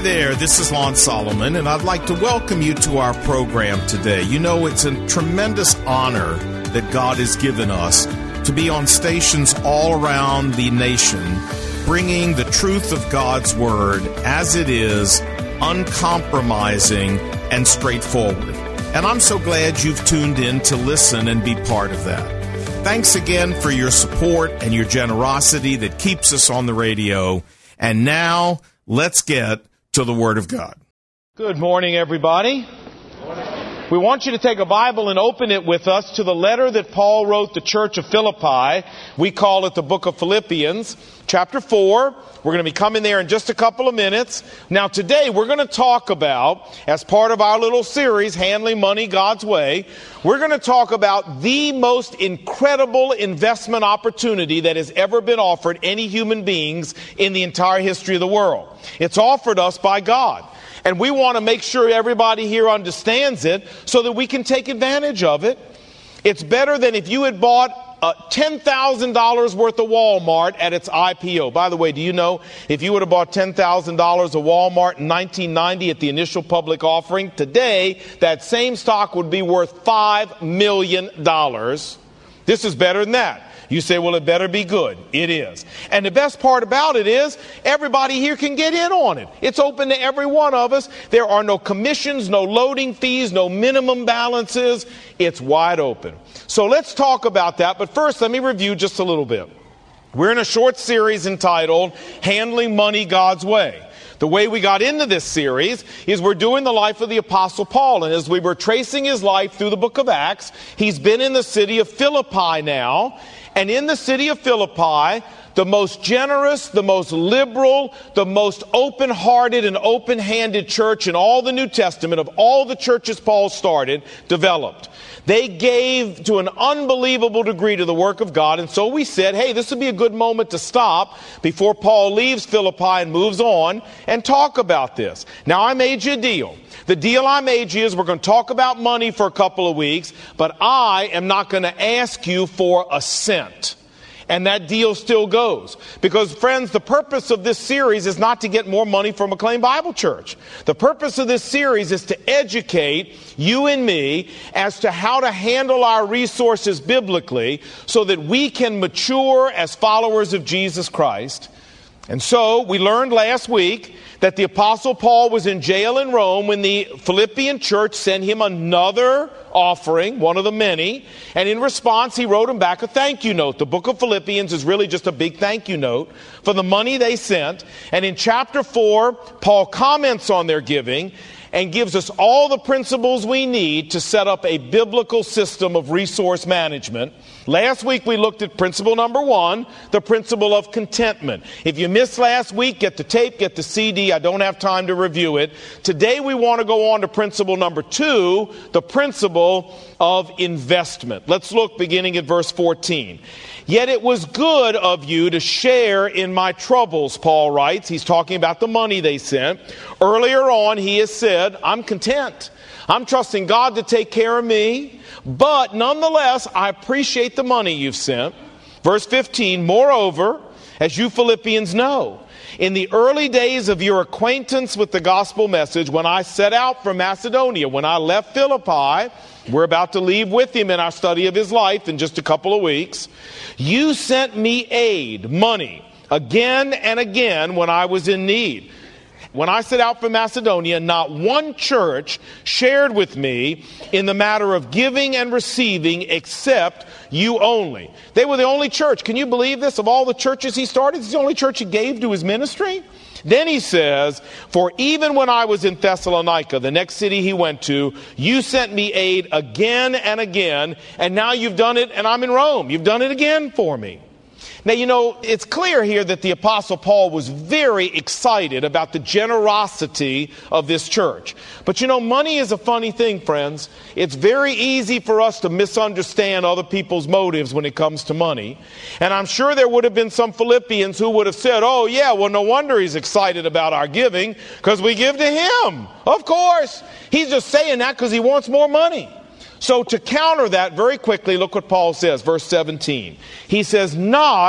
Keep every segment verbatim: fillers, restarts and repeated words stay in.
Hi there, this is Lon Solomon, and I'd like to welcome you to our program today. You know, it's a tremendous honor that God has given us to be on stations all around the nation, bringing the truth of God's Word as it is, uncompromising and straightforward. And I'm so glad you've tuned in to listen and be part of that. Thanks again for your support and your generosity that keeps us on the radio. And now, let's get to the Word of God. Good morning, everybody. We want you to take a Bible and open it with us to the letter that Paul wrote the church of Philippi. We call it the book of Philippians, chapter four. We're going to be coming there in just a couple of minutes. Now, today we're going to talk about, as part of our little series, Handling Money God's Way, we're going to talk about the most incredible investment opportunity that has ever been offered any human beings in the entire history of the world. It's offered us by God. And we want to make sure everybody here understands it so that we can take advantage of it. It's better than if you had bought uh, ten thousand dollars worth of Walmart at its I P O. By the way, do you know if you would have bought ten thousand dollars of Walmart in nineteen ninety at the initial public offering, today that same stock would be worth five million dollars. This is better than that. You say, well, it better be good. It is. And the best part about it is everybody here can get in on it. It's open to every one of us. There are no commissions, no loading fees, no minimum balances. It's wide open. So let's talk about that. But first, let me review just a little bit. We're in a short series entitled Handling Money God's Way. The way we got into this series is we're doing the life of the Apostle Paul. And as we were tracing his life through the book of Acts, he's been in the city of Philippi now. And in the city of Philippi, the most generous, the most liberal, the most open-hearted and open-handed church in all the New Testament of all the churches Paul started developed. They gave to an unbelievable degree to the work of God. And so we said, hey, this would be a good moment to stop before Paul leaves Philippi and moves on and talk about this. Now, I made you a deal. The deal I made you is we're going to talk about money for a couple of weeks, but I am not going to ask you for a cent. And that deal still goes. Because, friends, the purpose of this series is not to get more money from McLean Bible Church. The purpose of this series is to educate you and me as to how to handle our resources biblically so that we can mature as followers of Jesus Christ. And so we learned last week that the Apostle Paul was in jail in Rome when the Philippian church sent him another offering, one of the many, and in response he wrote him back a thank you note. The book of Philippians is really just a big thank you note for the money they sent. And in chapter four, Paul comments on their giving and gives us all the principles we need to set up a biblical system of resource management. Last week we looked at principle number one, the principle of contentment. If you missed last week, get the tape, get the C D. I don't have time to review it. Today we want to go on to principle number two, the principle of investment. Let's look beginning at verse fourteen. Yet it was good of you to share in my troubles, Paul writes. He's talking about the money they sent. Earlier on, he has said, I'm content. I'm trusting God to take care of me. But nonetheless, I appreciate the money you've sent. Verse fifteen, moreover, as you Philippians know, in the early days of your acquaintance with the gospel message, when I set out from Macedonia, when I left Philippi, we're about to leave with him in our study of his life in just a couple of weeks, you sent me aid, money, again and again when I was in need. When I set out from Macedonia, not one church shared with me in the matter of giving and receiving except you only. They were the only church. Can you believe this? Of all the churches he started, it's the only church he gave to his ministry. Then he says, for even when I was in Thessalonica, the next city he went to, you sent me aid again and again, and now you've done it, and I'm in Rome. You've done it again for me. Now, you know, it's clear here that the Apostle Paul was very excited about the generosity of this church. But, you know, money is a funny thing, friends. It's very easy for us to misunderstand other people's motives when it comes to money. And I'm sure there would have been some Philippians who would have said, oh, yeah, well, no wonder he's excited about our giving because we give to him. Of course. He's just saying that because he wants more money. So to counter that very quickly, look what Paul says, verse seventeen. He says, not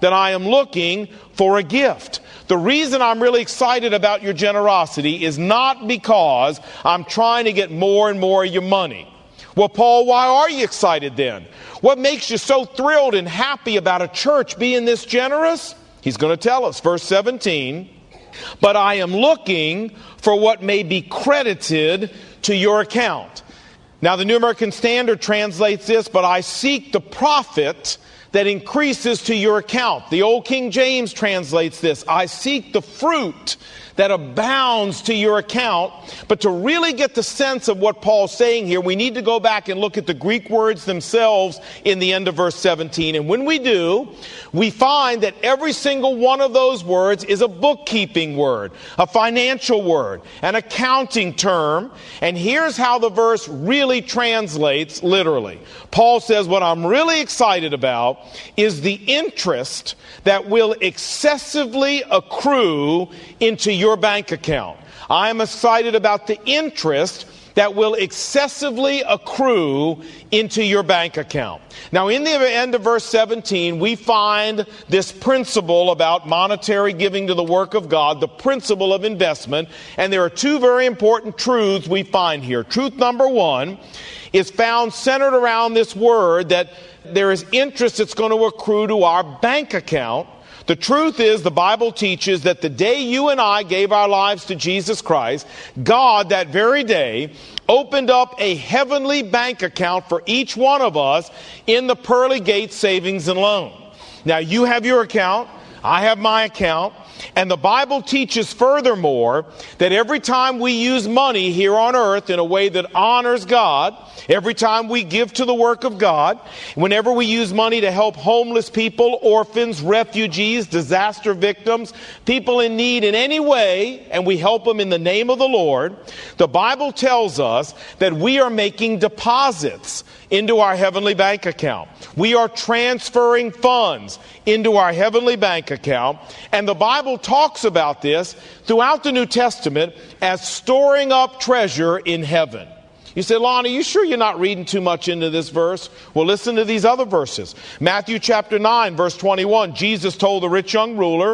that I am looking for a gift. The reason I'm really excited about your generosity is not because I'm trying to get more and more of your money. Well, Paul, why are you excited then? What makes you so thrilled and happy about a church being this generous? He's going to tell us, verse seventeen, but I am looking for what may be credited to your account. Now, the New American Standard translates this, but I seek the profit that increases to your account. The Old King James translates this, I seek the fruit that abounds to your account. But to really get the sense of what Paul's saying here, we need to go back and look at the Greek words themselves in the end of verse seventeen. And when we do, we find that every single one of those words is a bookkeeping word, a financial word, an accounting term. And here's how the verse really translates literally. Paul says, what I'm really excited about is the interest that will excessively accrue into your bank account. I am excited about the interest that will excessively accrue into your bank account. Now, in the end of verse seventeen, we find this principle about monetary giving to the work of God, the principle of investment. And there are two very important truths we find here. Truth number one is found centered around this word that there is interest that's going to accrue to our bank account. The truth is, the Bible teaches that the day you and I gave our lives to Jesus Christ, God that very day opened up a heavenly bank account for each one of us in the Pearly Gates Savings and Loan. Now, you have your account, I have my account, and the Bible teaches furthermore that every time we use money here on earth in a way that honors God, every time we give to the work of God, whenever we use money to help homeless people, orphans, refugees, disaster victims, people in need in any way, and we help them in the name of the Lord, the Bible tells us that we are making deposits into our heavenly bank account. We are transferring funds into our heavenly bank account. And the Bible talks about this throughout the New Testament as storing up treasure in heaven. You say, Lon, are you sure you're not reading too much into this verse? Well, listen to these other verses. Matthew chapter nine, verse twenty-one, Jesus told the rich young ruler,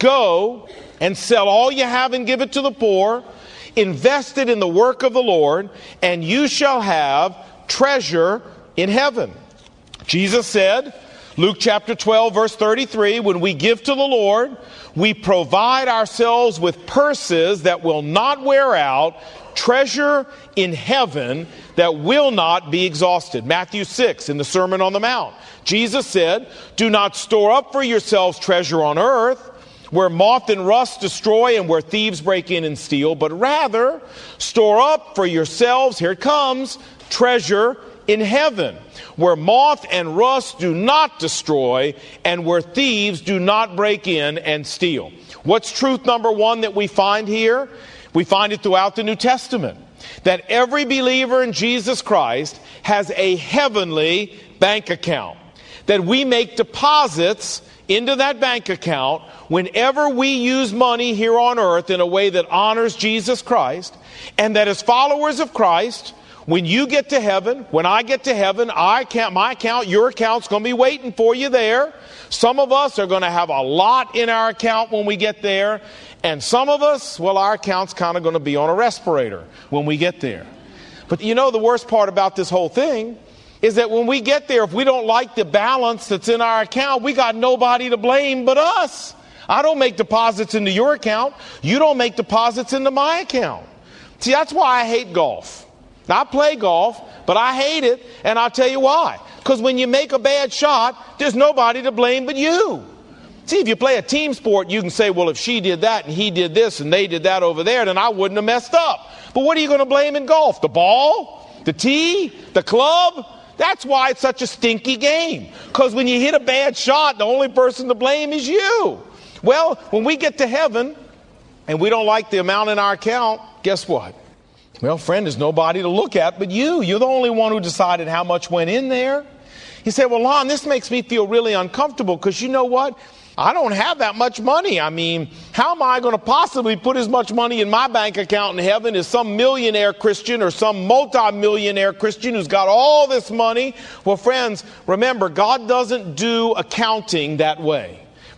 go and sell all you have and give it to the poor, invest it in the work of the Lord, and you shall have treasure in heaven. Jesus said, Luke chapter twelve, verse thirty-three, when we give to the Lord, we provide ourselves with purses that will not wear out, treasure in heaven that will not be exhausted. Matthew six, in the Sermon on the Mount, Jesus said, do not store up for yourselves treasure on earth, where moth and rust destroy and where thieves break in and steal, but rather store up for yourselves, here it comes, treasure in heaven, where moth and rust do not destroy and where thieves do not break in and steal. What's truth number one that we find here? We find it throughout the New Testament, that every believer in Jesus Christ has a heavenly bank account, that we make deposits into that bank account whenever we use money here on earth in a way that honors Jesus Christ, and that as followers of Christ, when you get to heaven, when I get to heaven, I count, my account, your account's going to be waiting for you there. Some of us are going to have a lot in our account when we get there. And some of us, well, our account's kind of going to be on a respirator when we get there. But you know, the worst part about this whole thing is that when we get there, if we don't like the balance that's in our account, we got nobody to blame but us. I don't make deposits into your account. You don't make deposits into my account. See, that's why I hate golf. I play golf, but I hate it, and I'll tell you why. Because when you make a bad shot, there's nobody to blame but you. See, if you play a team sport, you can say, well, if she did that and he did this and they did that over there, then I wouldn't have messed up. But what are you going to blame in golf? The ball? The tee? The club? That's why it's such a stinky game. Because when you hit a bad shot, the only person to blame is you. Well, when we get to heaven and we don't like the amount in our account, guess what? Well, friend, there's nobody to look at but you. You're the only one who decided how much went in there. He said, well, Lon, this makes me feel really uncomfortable because you know what? I don't have that much money. I mean, how am I going to possibly put as much money in my bank account in heaven as some millionaire Christian or some multi-millionaire Christian who's got all this money? Well, friends, remember, God doesn't do accounting that way.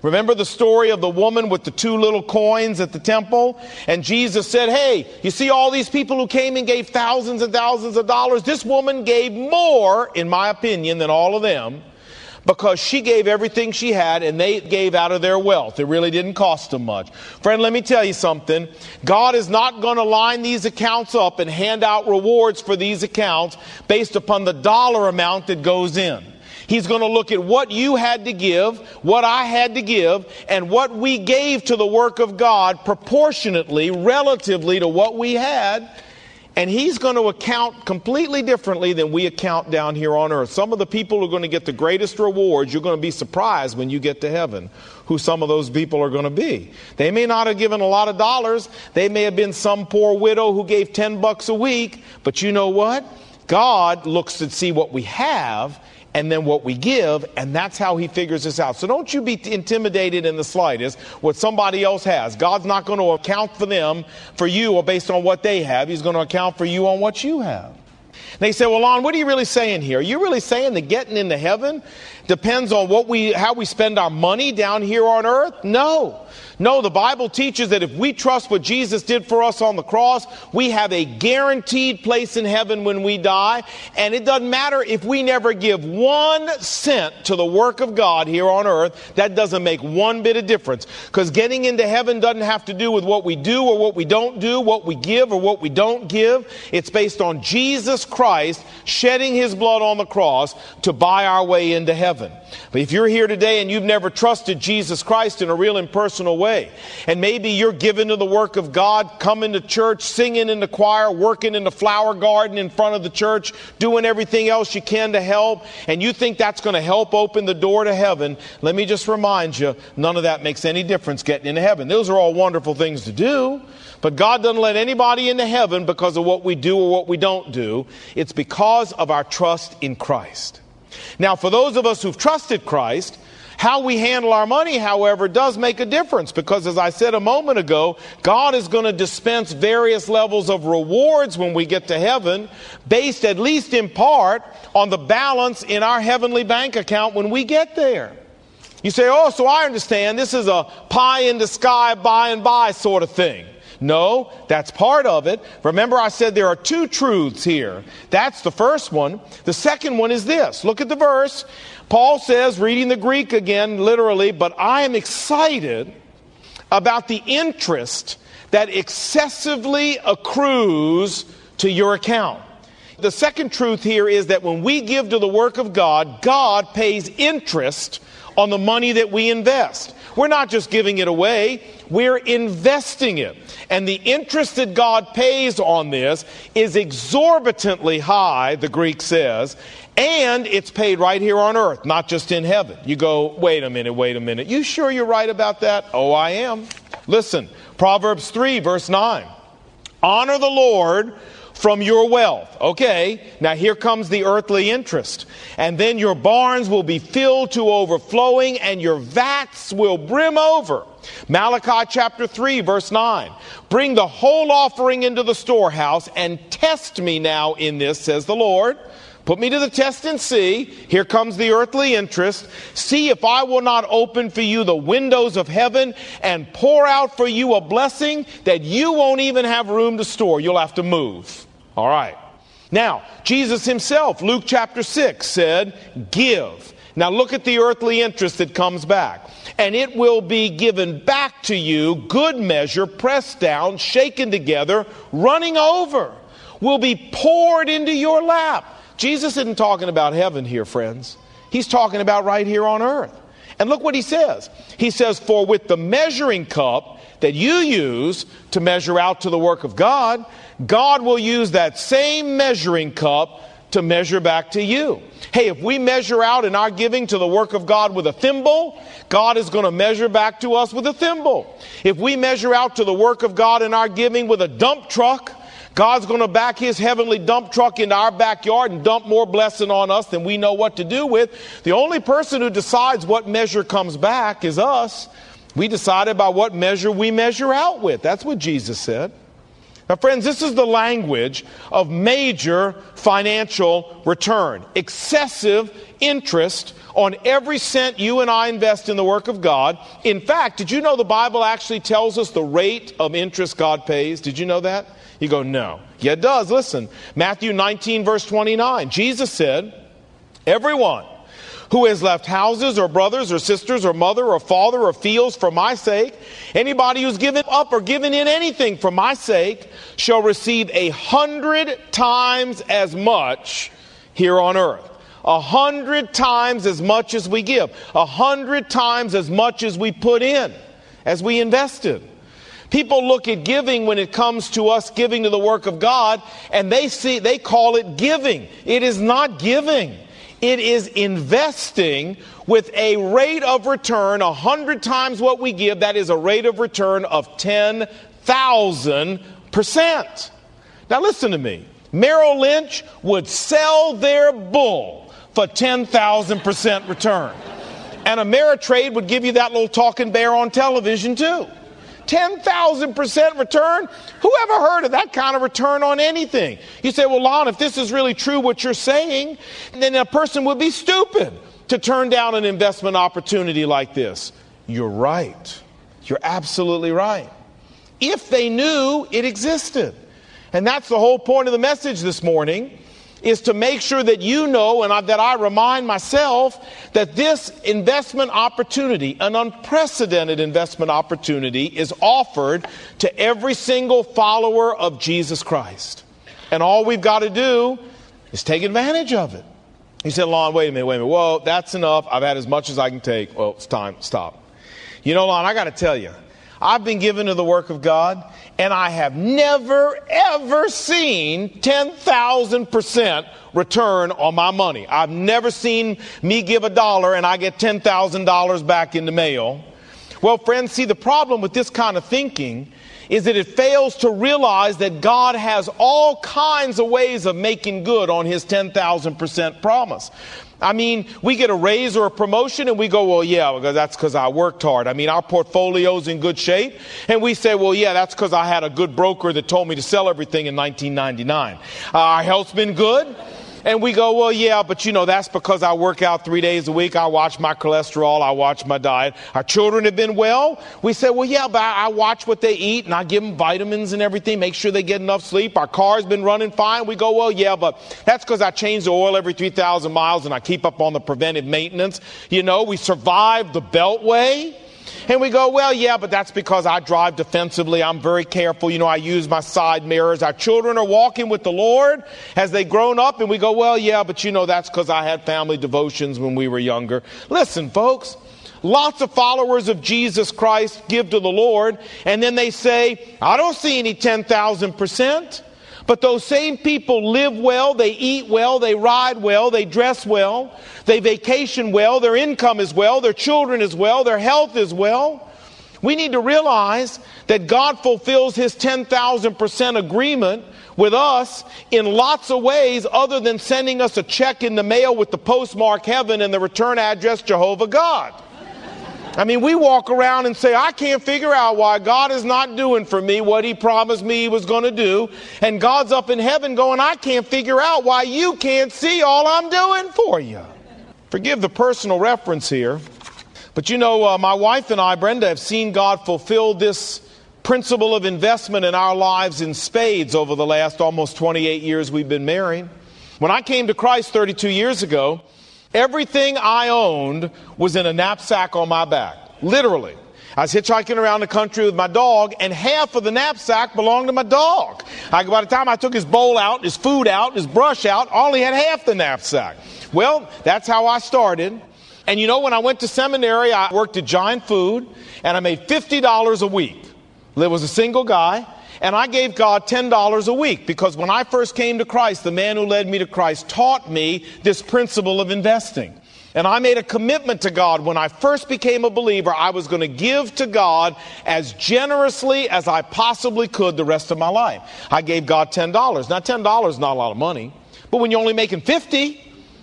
Remember the story of the woman with the two little coins at the temple? And Jesus said, hey, you see all these people who came and gave thousands and thousands of dollars? This woman gave more, in my opinion, than all of them, because she gave everything she had and they gave out of their wealth. It really didn't cost them much. Friend, let me tell you something. God is not going to line these accounts up and hand out rewards for these accounts based upon the dollar amount that goes in. He's going to look at what you had to give, what I had to give, and what we gave to the work of God proportionately, relatively to what we had. And he's going to account completely differently than we account down here on earth. Some of the people who are going to get the greatest rewards, you're going to be surprised when you get to heaven who some of those people are going to be. They may not have given a lot of dollars. They may have been some poor widow who gave ten bucks a week. But you know what? God looks to see what we have and then what we give, and that's how he figures this out. So don't you be intimidated in the slightest what somebody else has. God's not going to account for them, for you, or based on what they have. He's going to account for you on what you have. They say, well, Lon, what are you really saying here? Are you really saying that getting into heaven depends on what we, how we spend our money down here on earth? No. No, the Bible teaches that if we trust what Jesus did for us on the cross, we have a guaranteed place in heaven when we die. And it doesn't matter if we never give one cent to the work of God here on earth. That doesn't make one bit of difference. Because getting into heaven doesn't have to do with what we do or what we don't do, what we give or what we don't give. It's based on Jesus Christ shedding his blood on the cross to buy our way into heaven. But if you're here today and you've never trusted Jesus Christ in a real and personal way, and maybe you're given to the work of God, coming to church, singing in the choir, working in the flower garden in front of the church, doing everything else you can to help, and you think that's going to help open the door to heaven, let me just remind you, none of that makes any difference getting into heaven. Those are all wonderful things to do, but God doesn't let anybody into heaven because of what we do or what we don't do. It's because of our trust in Christ. Now, for those of us who've trusted Christ, how we handle our money, however, does make a difference, because as I said a moment ago, God is going to dispense various levels of rewards when we get to heaven, based at least in part on the balance in our heavenly bank account when we get there. You say, oh, so I understand this is a pie in the sky, by and by sort of thing. No, that's part of it. Remember, I said there are two truths here. That's the first one. The second one is this. Look at the verse. Paul says, reading the Greek again, literally, but I am excited about the interest that excessively accrues to your account. The second truth here is that when we give to the work of God, God pays interest on the money that we invest. We're not just giving it away, we're investing it. And the interest that God pays on this is exorbitantly high, the Greek says, and it's paid right here on earth, not just in heaven. You go, wait a minute, wait a minute. You sure you're right about that? Oh, I am. Listen, Proverbs three, verse nine. Honor the Lord from your wealth. Okay, now here comes the earthly interest. And then your barns will be filled to overflowing and your vats will brim over. Malachi chapter three, verse nine. Bring the whole offering into the storehouse and test me now in this, says the Lord. Put me to the test and see. Here comes the earthly interest. See if I will not open for you the windows of heaven and pour out for you a blessing that you won't even have room to store. You'll have to move. All right. Now, Jesus himself, Luke chapter six, said, give. Now look at the earthly interest that comes back. And it will be given back to you, good measure, pressed down, shaken together, running over, will be poured into your lap. Jesus isn't talking about heaven here, friends. He's talking about right here on earth. And look what he says. He says, for with the measuring cup that you use to measure out to the work of God, God will use that same measuring cup to measure back to you. Hey, if we measure out in our giving to the work of God with a thimble, God is going to measure back to us with a thimble. If we measure out to the work of God in our giving with a dump truck, God's going to back his heavenly dump truck into our backyard and dump more blessing on us than we know what to do with. The only person who decides what measure comes back is us. We decide about what measure we measure out with. That's what Jesus said. Now, friends, this is the language of major financial return. Excessive interest on every cent you and I invest in the work of God. In fact, did you know the Bible actually tells us the rate of interest God pays? Did you know that? You go, no. Yeah, it does. Listen, Matthew nineteen, verse twenty-nine. Jesus said, everyone who has left houses or brothers or sisters or mother or father or fields for my sake, anybody who's given up or given in anything for my sake, shall receive a hundred times as much here on earth. A hundred times as much as we give. A hundred times as much as we put in, as we invested. People look at giving when it comes to us giving to the work of God, and they see, they call it giving. It is not giving. It is investing with a rate of return a hundred times what we give. That is a rate of return of ten thousand percent. Now listen to me. Merrill Lynch would sell their bull for ten thousand percent return. And Ameritrade would give you that little talking bear on television too. ten thousand percent return? Who ever heard of that kind of return on anything? You say, well, Lon, if this is really true what you're saying, then a person would be stupid to turn down an investment opportunity like this. You're right. You're absolutely right. If they knew it existed. And that's the whole point of the message this morning, is to make sure that you know and I, that I remind myself that this investment opportunity, an unprecedented investment opportunity, is offered to every single follower of Jesus Christ. And all we've got to do is take advantage of it. He said, Lon, wait a minute, wait a minute. Well, that's enough. I've had as much as I can take. Well, it's time. Stop. You know, Lon, I got to tell you, I've been given to the work of God, and I have never, ever seen ten thousand percent return on my money. I've never seen me give a dollar and I get ten thousand dollars back in the mail. Well, friends, see, the problem with this kind of thinking is that it fails to realize that God has all kinds of ways of making good on his ten thousand percent promise. I mean, we get a raise or a promotion and we go, well, yeah, because that's because I worked hard. I mean, our portfolio's in good shape. And we say, well, yeah, that's because I had a good broker that told me to sell everything in nineteen ninety-nine. Uh, our health's been good. And we go, well, yeah, but you know, that's because I work out three days a week. I watch my cholesterol. I watch my diet. Our children have been well. We say, well, yeah, but I watch what they eat and I give them vitamins and everything, make sure they get enough sleep. Our car's been running fine. We go, well, yeah, but that's because I change the oil every three thousand miles and I keep up on the preventive maintenance. You know, we survived the Beltway. And we go, well, yeah, but that's because I drive defensively. I'm very careful. You know, I use my side mirrors. Our children are walking with the Lord as they've grown up. And we go, well, yeah, but you know, that's because I had family devotions when we were younger. Listen, folks, lots of followers of Jesus Christ give to the Lord. And then they say, I don't see any ten thousand percent. But those same people live well, they eat well, they ride well, they dress well, they vacation well, their income is well, their children is well, their health is well. We need to realize that God fulfills his ten thousand percent agreement with us in lots of ways other than sending us a check in the mail with the postmark heaven and the return address Jehovah God. I mean, we walk around and say, I can't figure out why God is not doing for me what he promised me he was going to do. And God's up in heaven going, I can't figure out why you can't see all I'm doing for you. Forgive the personal reference here. But you know, uh, my wife and I, Brenda, have seen God fulfill this principle of investment in our lives in spades over the last almost twenty-eight years we've been married. When I came to Christ thirty-two years ago, everything I owned was in a knapsack on my back. Literally. I was hitchhiking around the country with my dog, and half of the knapsack belonged to my dog. I, by the time I took his bowl out, his food out, his brush out, I only had half the knapsack. Well, that's how I started. And you know, when I went to seminary, I worked at Giant Food, and I made fifty dollars a week. I was a single guy. And I gave God ten dollars a week because when I first came to Christ, the man who led me to Christ taught me this principle of investing. And I made a commitment to God when I first became a believer. I was going to give to God as generously as I possibly could the rest of my life. I gave God ten dollars. Now, ten dollars is not a lot of money, but when you're only making fifty dollars,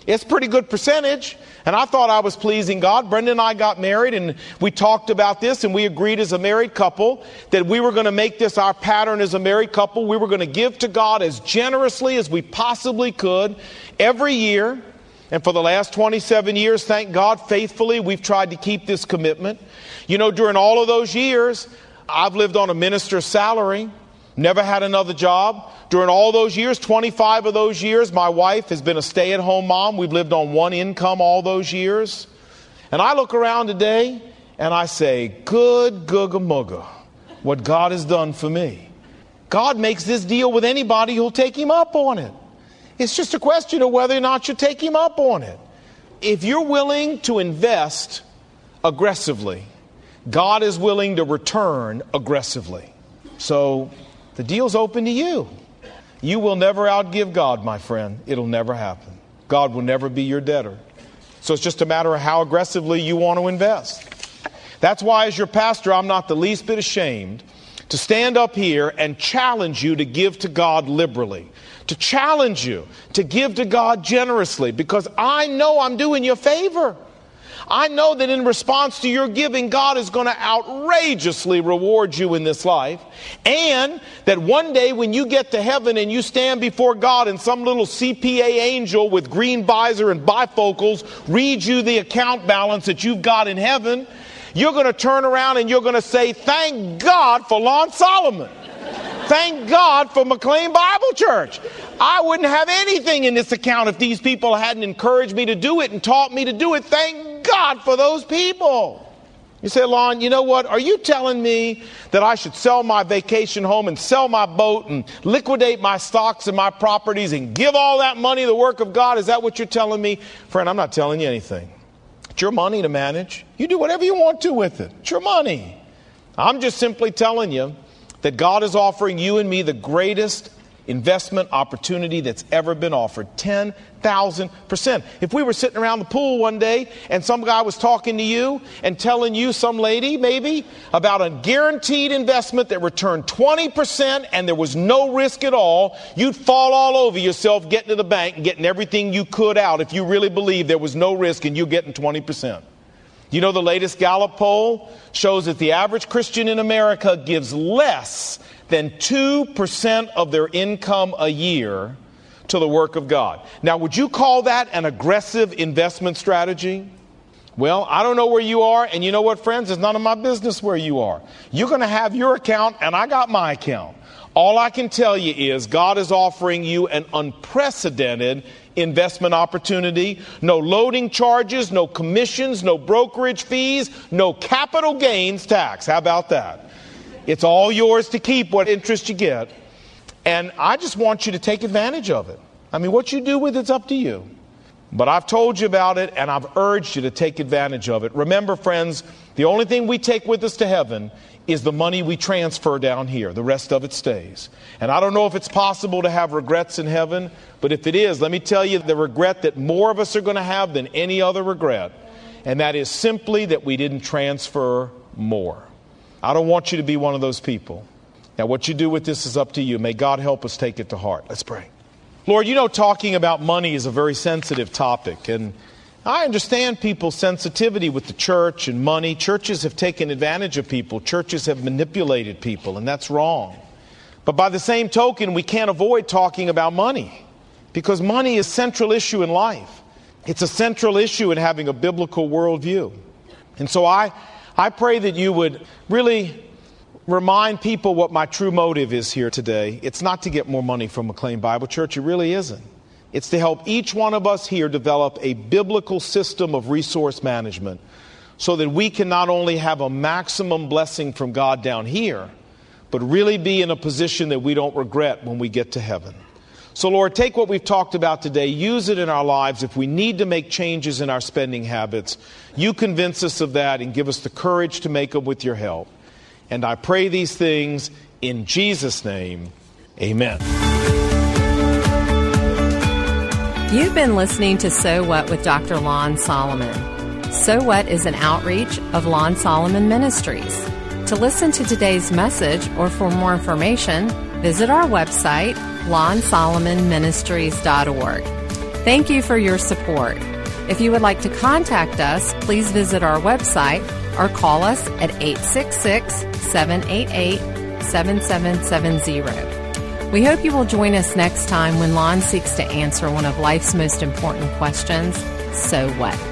It's a pretty good percentage. And I thought I was pleasing God. Brenda and I got married, and we talked about this, and we agreed as a married couple that we were going to make this our pattern as a married couple. We were going to give to God as generously as we possibly could every year. And for the last twenty-seven years, thank God, faithfully, we've tried to keep this commitment. You know, during all of those years, I've lived on a minister's salary, never had another job. During all those years, twenty-five of those years, my wife has been a stay-at-home mom. We've lived on one income all those years. And I look around today and I say, good googa mugga, what God has done for me. God makes this deal with anybody who'll take him up on it. It's just a question of whether or not you take him up on it. If you're willing to invest aggressively, God is willing to return aggressively. So the deal's open to you. You will never outgive God, my friend. It'll never happen. God will never be your debtor. So it's just a matter of how aggressively you want to invest. That's why, as your pastor, I'm not the least bit ashamed to stand up here and challenge you to give to God liberally, to challenge you to give to God generously, because I know I'm doing you a favor. I know that in response to your giving, God is going to outrageously reward you in this life. And that one day when you get to heaven and you stand before God and some little C P A angel with green visor and bifocals reads you the account balance that you've got in heaven, you're going to turn around and you're going to say, thank God for Lon Solomon. Thank God for McLean Bible Church. I wouldn't have anything in this account if these people hadn't encouraged me to do it and taught me to do it. Thank God for those people. You say, Lon, you know what? Are you telling me that I should sell my vacation home and sell my boat and liquidate my stocks and my properties and give all that money to the work of God? Is that what you're telling me? Friend, I'm not telling you anything. It's your money to manage. You do whatever you want to with it. It's your money. I'm just simply telling you that God is offering you and me the greatest investment opportunity that's ever been offered. ten thousand percent. If we were sitting around the pool one day and some guy was talking to you and telling you, some lady maybe, about a guaranteed investment that returned twenty percent and there was no risk at all, you'd fall all over yourself getting to the bank and getting everything you could out if you really believed there was no risk and you getting twenty percent. You know, the latest Gallup poll shows that the average Christian in America gives less than two percent of their income a year to the work of God. Now, would you call that an aggressive investment strategy? Well, I don't know where you are, and you know what, friends? It's none of my business where you are. You're going to have your account, and I got my account. All I can tell you is God is offering you an unprecedented investment opportunity. No loading charges, no commissions, no brokerage fees, no capital gains tax. How about that? It's all yours to keep, what interest you get. And I just want you to take advantage of it. I mean, what you do with it's up to you. But I've told you about it, and I've urged you to take advantage of it. Remember, friends, the only thing we take with us to heaven is the money we transfer down here. The rest of it stays. And I don't know if it's possible to have regrets in heaven, but if it is, let me tell you the regret that more of us are going to have than any other regret. And that is simply that we didn't transfer more. I don't want you to be one of those people. Now, what you do with this is up to you. May God help us take it to heart. Let's pray. Lord, you know, talking about money is a very sensitive topic, and I understand people's sensitivity with the church and money. Churches have taken advantage of people. Churches have manipulated people, and that's wrong. But by the same token, we can't avoid talking about money, because money is a central issue in life. It's a central issue in having a biblical worldview. And so I, I pray that you would really remind people what my true motive is here today. It's not to get more money from McLean Bible Church. It really isn't. It's to help each one of us here develop a biblical system of resource management so that we can not only have a maximum blessing from God down here, but really be in a position that we don't regret when we get to heaven. So, Lord, take what we've talked about today, use it in our lives. If we need to make changes in our spending habits, you convince us of that and give us the courage to make them with your help. And I pray these things in Jesus' name. Amen. You've been listening to So What with Doctor Lon Solomon. So What is an outreach of Lon Solomon Ministries. To listen to today's message or for more information, visit our website, lon solomon ministries dot org. Thank you for your support. If you would like to contact us, please visit our website or call us at eight six six, seven eight eight, seven seven seven zero. We hope you will join us next time when Lon seeks to answer one of life's most important questions, so what?